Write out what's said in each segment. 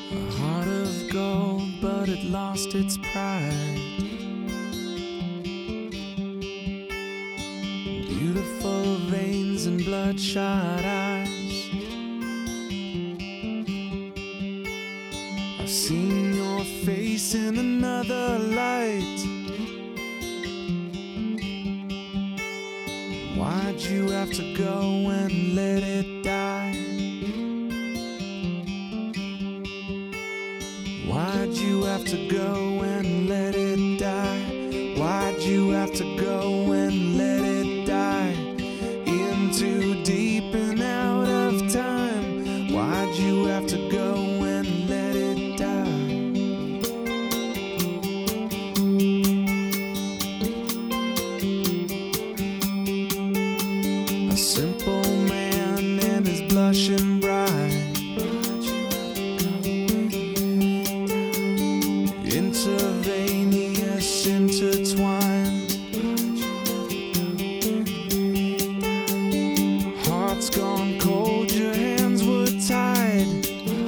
A heart of gold, but it lost its pride. Beautiful veins and bloodshot eyes. I've seen your face in another light. Why'd you have to go and let it die? Why'd you have to go and let it die? Why'd you have to go and let it die? Into deep and out of time. Why'd you have to go and let it die? A simple man and his blushing bride. Intravenous, intertwined. Heart's gone cold, your hands were tied.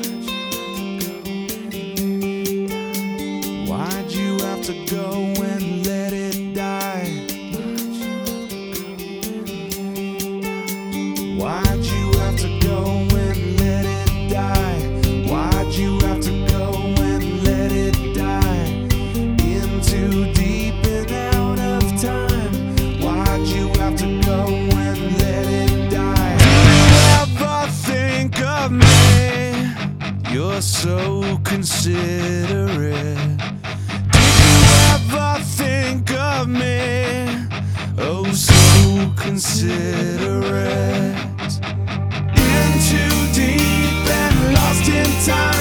Why'd you have to go and let it die? Why'd you have to go and let it die? Why'd you have to go and let it die? Into deep and out of time. Why'd you have to go and let it die? Do you ever think of me? You're so considerate. Did you ever think of me? Oh, so considerate. In too deep and lost in time.